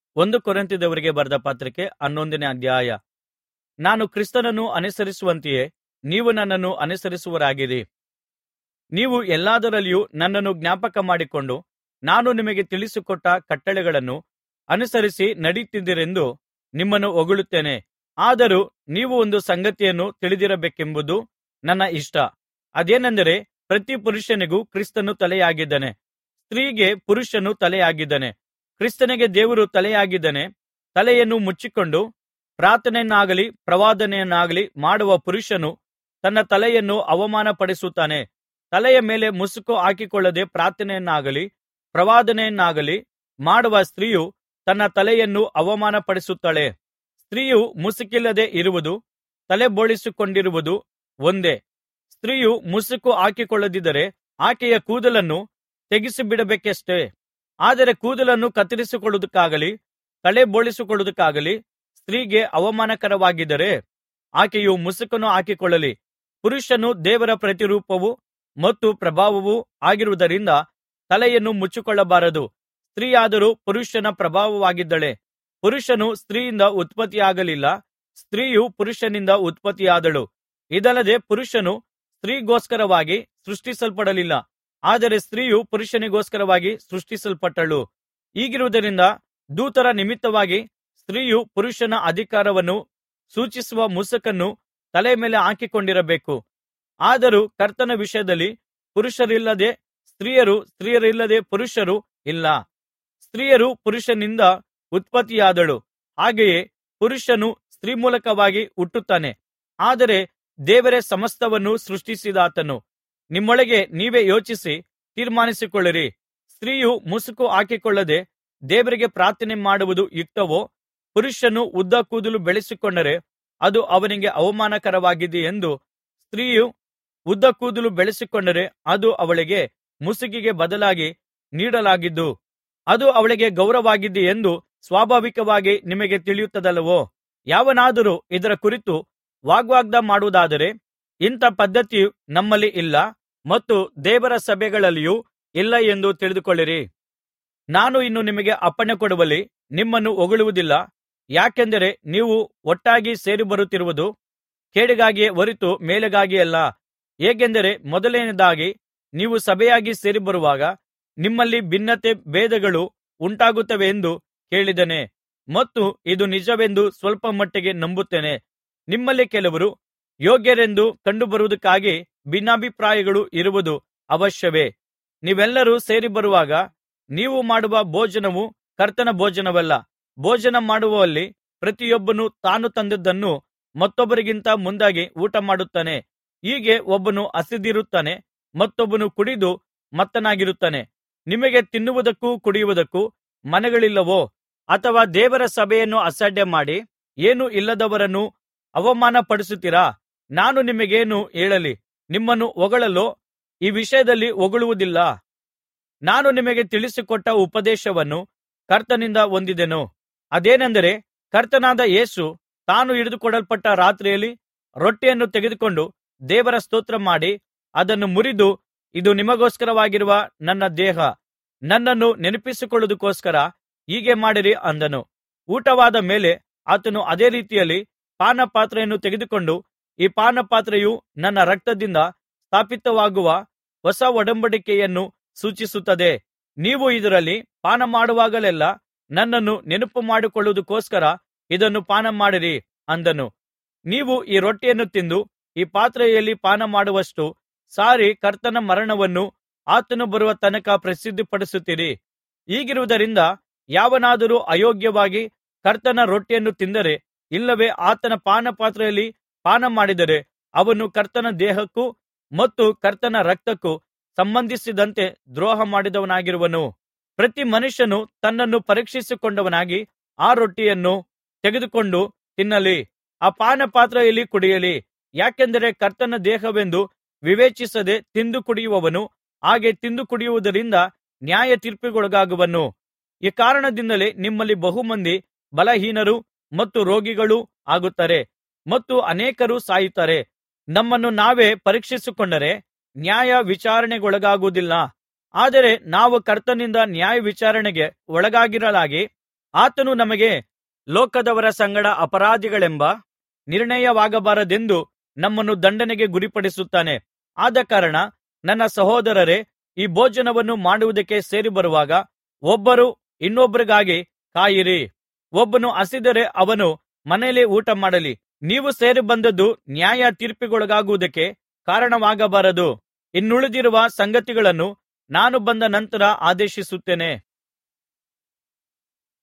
ಒಂದು ಕೊರಿಂಥದವರಿಗೆ ಬರೆದ ಪತ್ರಿಕೆ 11ನೇ ಅಧ್ಯಾಯ. ನಾನು ಕ್ರಿಸ್ತನನ್ನು ಅನುಸರಿಸುವಂತೆಯೇ ನೀವು ನನ್ನನ್ನು ಅನುಸರಿಸುವವರಾಗಿರಿ. ನೀವು ಎಲ್ಲಾದರಲ್ಲಿಯೂ ನನ್ನನ್ನು ಜ್ಞಾಪಕ ಮಾಡಿಕೊಂಡು ನಾನು ನಿಮಗೆ ತಿಳಿಸಿಕೊಟ್ಟ ಕಟ್ಟಳೆಗಳನ್ನು ಅನುಸರಿಸಿ ನಡೆಯುತ್ತಿದ್ದೀರೆಂದು ನಿಮ್ಮನ್ನು ಹೊಗಳುತ್ತೇನೆ. ಆದರೂ ನೀವು ಒಂದು ಸಂಗತಿಯನ್ನು ತಿಳಿದಿರಬೇಕೆಂಬುದು ನನ್ನ ಇಷ್ಟ. ಅದೇನೆಂದರೆ, ಪ್ರತಿ ಪುರುಷನಿಗೂ ಕ್ರಿಸ್ತನು ತಲೆಯಾಗಿದ್ದಾನೆ, ಸ್ತ್ರೀಗೆ ಪುರುಷನು ತಲೆಯಾಗಿದ್ದಾನೆ, ಕ್ರಿಸ್ತನಿಗೆ ದೇವರು ತಲೆಯಾಗಿದ್ದಾನೆ. ತಲೆಯನ್ನು ಮುಚ್ಚಿಕೊಂಡು ಪ್ರಾರ್ಥನೆಯನ್ನಾಗಲಿ ಪ್ರವಾದನೆಯನ್ನಾಗಲಿ ಮಾಡುವ ಪುರುಷನು ತನ್ನ ತಲೆಯನ್ನು ಅವಮಾನಪಡಿಸುತ್ತಾನೆ. ತಲೆಯ ಮೇಲೆ ಮುಸುಕು ಹಾಕಿಕೊಳ್ಳದೆ ಪ್ರಾರ್ಥನೆಯನ್ನಾಗಲಿ ಪ್ರವಾದನೆಯನ್ನಾಗಲಿ ಮಾಡುವ ಸ್ತ್ರೀಯು ತನ್ನ ತಲೆಯನ್ನು ಅವಮಾನಪಡಿಸುತ್ತಾಳೆ. ಸ್ತ್ರೀಯು ಮುಸುಕಿಲ್ಲದೆ ಇರುವುದು ತಲೆ ಬೋಳಿಸಿಕೊಂಡಿರುವುದು ಒಂದೇ. ಸ್ತ್ರೀಯು ಮುಸುಕು ಹಾಕಿಕೊಳ್ಳದಿದ್ದರೆ ಆಕೆಯ ಕೂದಲನ್ನು ತೆಗೆಸಿಬಿಡಬೇಕಷ್ಟೆ. ಆದರೆ ಕೂದಲನ್ನು ಕತ್ತರಿಸಿಕೊಳ್ಳುವುದಕ್ಕಾಗಲಿ ತಲೆ ಬೋಳಿಸಿಕೊಳ್ಳುವುದಕ್ಕಾಗಲಿ ಸ್ತ್ರೀಗೆ ಅವಮಾನಕರವಾಗಿದ್ದರೆ ಆಕೆಯು ಮುಸುಕನ್ನು ಹಾಕಿಕೊಳ್ಳಲಿ. ಪುರುಷನು ದೇವರ ಪ್ರತಿರೂಪವೂ ಮತ್ತು ಪ್ರಭಾವವೂ ಆಗಿರುವುದರಿಂದ ತಲೆಯನ್ನು ಮುಚ್ಚಿಕೊಳ್ಳಬಾರದು. ಸ್ತ್ರೀಯಾದರೋ ಪುರುಷನ ಪ್ರಭಾವವಾಗಿದ್ದಾಳೆ. ಪುರುಷನು ಸ್ತ್ರೀಯಿಂದ ಉತ್ಪತ್ತಿಯಾಗಲಿಲ್ಲ, ಸ್ತ್ರೀಯು ಪುರುಷನಿಂದ ಉತ್ಪತ್ತಿಯಾದಳು. ಇದಲ್ಲದೆ ಪುರುಷನು ಸ್ತ್ರೀಗೋಸ್ಕರವಾಗಿ ಸೃಷ್ಟಿಸಲ್ಪಡಲಿಲ್ಲ, ಆದರೆ ಸ್ತ್ರೀಯು ಪುರುಷನಿಗೋಸ್ಕರವಾಗಿ ಸೃಷ್ಟಿಸಲ್ಪಟ್ಟಳು. ಹೀಗಿರುವುದರಿಂದ ದೂತರ ನಿಮಿತ್ತವಾಗಿ ಸ್ತ್ರೀಯು ಪುರುಷನ ಅಧಿಕಾರವನ್ನು ಸೂಚಿಸುವ ಮುಸುಕನ್ನು ತಲೆಯ ಮೇಲೆ ಹಾಕಿಕೊಂಡಿರಬೇಕು. ಆದರೂ ಕರ್ತನ ವಿಷಯದಲ್ಲಿ ಪುರುಷರಿಲ್ಲದೆ ಸ್ತ್ರೀಯರು, ಸ್ತ್ರೀಯರಿಲ್ಲದೆ ಪುರುಷರು ಇಲ್ಲ. ಸ್ತ್ರೀಯು ಪುರುಷನಿಂದ ಉತ್ಪತ್ತಿಯಾದಳು, ಹಾಗೆಯೇ ಪುರುಷನು ಸ್ತ್ರೀ ಮೂಲಕವಾಗಿ ಹುಟ್ಟುತ್ತಾನೆ. ಆದರೆ ದೇವರೇ ಸಮಸ್ತವನ್ನು ಸೃಷ್ಟಿಸಿದಾತನು. ನಿಮ್ಮೊಳಗೆ ನೀವೇ ಯೋಚಿಸಿ ತೀರ್ಮಾನಿಸಿಕೊಳ್ಳಿರಿ. ಸ್ತ್ರೀಯು ಮುಸುಕು ಹಾಕಿಕೊಳ್ಳದೆ ದೇವರಿಗೆ ಪ್ರಾರ್ಥನೆ ಮಾಡುವುದು ಯುಕ್ತವೋ? ಪುರುಷನು ಉದ್ದ ಕೂದಲು ಬೆಳೆಸಿಕೊಂಡರೆ ಅದು ಅವನಿಗೆ ಅವಮಾನಕರವಾಗಿದೆಯೆಂದು, ಸ್ತ್ರೀಯು ಉದ್ದ ಕೂದಲು ಬೆಳೆಸಿಕೊಂಡರೆ ಅದು ಅವಳಿಗೆ ಮುಸುಕಿಗೆ ಬದಲಾಗಿ ನೀಡಲಾಗಿದ್ದು, ಅದು ಅವಳಿಗೆ ಗೌರವವಾಗಿದೆಯೆಂದು ಸ್ವಾಭಾವಿಕವಾಗಿ ನಿಮಗೆ ತಿಳಿಯುತ್ತದಲ್ಲವೋ? ಯಾವನಾದರೂ ಇದರ ಕುರಿತು ವಾಗ್ವಾದ ಮಾಡುವುದಾದರೆ, ಇಂಥ ಪದ್ಧತಿಯು ನಮ್ಮಲ್ಲಿ ಇಲ್ಲ ಮತ್ತು ದೇವರ ಸಭೆಗಳಲ್ಲಿಯೂ ಇಲ್ಲ ಎಂದು ತಿಳಿದುಕೊಳ್ಳಿರಿ. ನಾನು ಇನ್ನು ನಿಮಗೆ ಅಪ್ಪಣೆಕೊಡುವಲ್ಲಿ ನಿಮ್ಮನ್ನು ಹೊಗಳುವುದಿಲ್ಲ. ಯಾಕೆಂದರೆ ನೀವು ಒಟ್ಟಾಗಿ ಸೇರಿಬರುತ್ತಿರುವುದು ಕೇಡಿಗಾಗಿಯೇ ಹೊರತು ಮೇಲಿಗಾಗಿಯಲ್ಲ. ಹೇಗೆಂದರೆ, ಮೊದಲನೆಯದಾಗಿ ನೀವು ಸಭೆಯಾಗಿ ಸೇರಿಬರುವಾಗ ನಿಮ್ಮಲ್ಲಿ ಭಿನ್ನತೆ ಭೇದಗಳು ಉಂಟಾಗುತ್ತವೆಂದು ಕೇಳಿದ್ದೇನೆ, ಮತ್ತು ಇದು ನಿಜವೆಂದು ಸ್ವಲ್ಪ ಮಟ್ಟಿಗೆ ನಂಬುತ್ತೇನೆ. ನಿಮ್ಮಲ್ಲಿ ಕೆಲವರು ಯೋಗ್ಯರೆಂದು ಕಂಡುಬರುವುದಕ್ಕಾಗಿ ಭಿನ್ನಾಭಿಪ್ರಾಯಗಳು ಇರುವುದು ಅವಶ್ಯವೇ. ನೀವೆಲ್ಲರೂ ಸೇರಿಬರುವಾಗ ನೀವು ಮಾಡುವ ಭೋಜನವು ಕರ್ತನ ಭೋಜನವಲ್ಲ. ಭೋಜನ ಮಾಡುವಲ್ಲಿ ಪ್ರತಿಯೊಬ್ಬನು ತಾನು ತಂದದ್ದನ್ನು ಮತ್ತೊಬ್ಬರಿಗಿಂತ ಮುಂದಾಗಿ ಊಟಮಾಡುತ್ತಾನೆ. ಹೀಗೆ ಒಬ್ಬನು ಹಸಿದಿರುತ್ತಾನೆ, ಮತ್ತೊಬ್ಬನು ಕುಡಿದು ಮತ್ತನಾಗಿರುತ್ತಾನೆ. ನಿಮಗೆ ತಿನ್ನುವುದಕ್ಕೂ ಕುಡಿಯುವುದಕ್ಕೂ ಮನೆಗಳಿಲ್ಲವೋ? ಅಥವಾ ದೇವರ ಸಭೆಯನ್ನು ಅಸಡ್ಡೆಮಾಡಿ ಏನೂ ಇಲ್ಲದವರನ್ನು ಅವಮಾನಪಡಿಸುತ್ತೀರಾ? ನಾನು ನಿಮಗೇನು ಹೇಳಲಿ? ನಿಮ್ಮನ್ನು ಹೊಗಳಲೋ? ಈ ವಿಷಯದಲ್ಲಿ ಹೊಗಳುವುದಿಲ್ಲ. ನಾನು ನಿಮಗೆ ತಿಳಿಸಿಕೊಟ್ಟ ಉಪದೇಶವನ್ನು ಕರ್ತನಿಂದ ಹೊಂದಿದೆನು. ಅದೇನೆಂದರೆ, ಕರ್ತನಾದ ಯೇಸು ತಾನು ಹಿಡಿದುಕೊಡಲ್ಪಟ್ಟ ರಾತ್ರಿಯಲ್ಲಿ ರೊಟ್ಟಿಯನ್ನು ತೆಗೆದುಕೊಂಡು ದೇವರ ಸ್ತೋತ್ರ ಮಾಡಿ ಅದನ್ನು ಮುರಿದು, ಇದು ನಿಮಗೋಸ್ಕರವಾಗಿರುವ ನನ್ನ ದೇಹ, ನನ್ನನ್ನು ನೆನಪಿಸಿಕೊಳ್ಳುವುದಕ್ಕೋಸ್ಕರ ಹೀಗೆ ಮಾಡಿರಿ ಅಂದನು. ಊಟವಾದ ಮೇಲೆ ಆತನು ಅದೇ ರೀತಿಯಲ್ಲಿ ಪಾನಪಾತ್ರೆಯನ್ನು ತೆಗೆದುಕೊಂಡು, ಈ ಪಾನಪಾತ್ರೆಯು ನನ್ನ ರಕ್ತದಿಂದ ಸ್ಥಾಪಿತವಾಗುವ ಹೊಸ ಒಡಂಬಡಿಕೆಯನ್ನು ಸೂಚಿಸುತ್ತದೆ. ನೀವು ಇದರಲ್ಲಿ ಪಾನಮಾಡುವಾಗಲೆಲ್ಲಾ ನನ್ನನ್ನು ನೆನಪುಮಾಡಿಕೊಳ್ಳುವುದಕ್ಕೋಸ್ಕರ ಇದನ್ನು ಪಾನಮಾಡಿರಿ ಅಂದನು. ನೀವು ಈ ರೊಟ್ಟಿಯನ್ನು ತಿಂದು ಈ ಪಾತ್ರೆಯಲ್ಲಿ ಪಾನಮಾಡುವಷ್ಟು ಸಾರಿ ಕರ್ತನ ಮರಣವನ್ನು ಆತನು ಬರುವ ತನಕ ಪ್ರಸಿದ್ಧಿಪಡಿಸುತ್ತೀರಿ. ಹೀಗಿರುವುದರಿಂದ ಯಾವನಾದರೂ ಅಯೋಗ್ಯವಾಗಿ ಕರ್ತನ ರೊಟ್ಟಿಯನ್ನು ತಿಂದರೆ, ಇಲ್ಲವೇ ಆತನ ಪಾನಪಾತ್ರೆಯಲ್ಲಿ ಪಾನಮಾಡಿದರೆ, ಅವನು ಕರ್ತನ ದೇಹಕ್ಕೂ ಮತ್ತು ಕರ್ತನ ರಕ್ತಕ್ಕೂ ಸಂಬಂಧಿಸಿದಂತೆ ದ್ರೋಹ ಮಾಡಿದವನಾಗಿರುವನು. ಪ್ರತಿ ಮನುಷ್ಯನು ತನ್ನನ್ನು ಪರೀಕ್ಷಿಸಿಕೊಂಡವನಾಗಿ ಆ ರೊಟ್ಟಿಯನ್ನು ತೆಗೆದುಕೊಂಡು ತಿನ್ನಲಿ, ಆ ಪಾನಪಾತ್ರೆಯಲ್ಲಿ ಕುಡಿಯಲಿ. ಯಾಕೆಂದರೆ ಕರ್ತನ ದೇಹವೆಂದು ವಿವೇಚಿಸದೆ ತಿಂದು ಕುಡಿಯುವವನು ಹಾಗೆ ತಿಂದು ಕುಡಿಯುವುದರಿಂದ ನ್ಯಾಯತೀರ್ಪಿಗೊಳಗಾಗುವನು. ಈ ಕಾರಣದಿಂದಲೇ ನಿಮ್ಮಲ್ಲಿ ಬಹುಮಂದಿ ಬಲಹೀನರು ಮತ್ತು ರೋಗಿಗಳೂ ಆಗುತ್ತಾರೆ ಮತ್ತು ಅನೇಕರು ಸಾಯುತ್ತಾರೆ. ನಮ್ಮನ್ನು ನಾವೇ ಪರೀಕ್ಷಿಸಿಕೊಂಡರೆ ನ್ಯಾಯ ವಿಚಾರಣೆಗೊಳಗಾಗುವುದಿಲ್ಲ. ಆದರೆ ನಾವು ಕರ್ತನಿಂದ ನ್ಯಾಯವಿಚಾರಣೆಗೆ ಒಳಗಾಗಿರಲಾಗಿ ಆತನು ನಮಗೆ ಲೋಕದವರ ಸಂಗಡ ಅಪರಾಧಿಗಳೆಂಬ ನಿರ್ಣಯವಾಗಬಾರದೆಂದು ನಮ್ಮನ್ನು ದಂಡನೆಗೆ ಗುರಿಪಡಿಸುತ್ತಾನೆ. ಆದಕಾರಣ ನನ್ನ ಸಹೋದರರೇ, ಈ ಭೋಜನವನ್ನು ಮಾಡುವುದಕ್ಕೆ ಸೇರಿಬರುವಾಗ ಒಬ್ಬರು ಇನ್ನೊಬ್ಬರಿಗಾಗಿ ಕಾಯಿರಿ. ಒಬ್ಬನು ಹಸಿದರೆ ಅವನು ಮನೆಯಲ್ಲೇ ಊಟಮಾಡಲಿ. ನೀವು ಸೇರಿಬಂದದ್ದು ನ್ಯಾಯತೀರ್ಪಿಗೊಳಗಾಗುವುದಕ್ಕೆ ಕಾರಣವಾಗಬಾರದು. ಇನ್ನುಳಿದಿರುವ ಸಂಗತಿಗಳನ್ನು ನಾನು ಬಂದ ನಂತರ ಆದೇಶಿಸುತ್ತೇನೆ.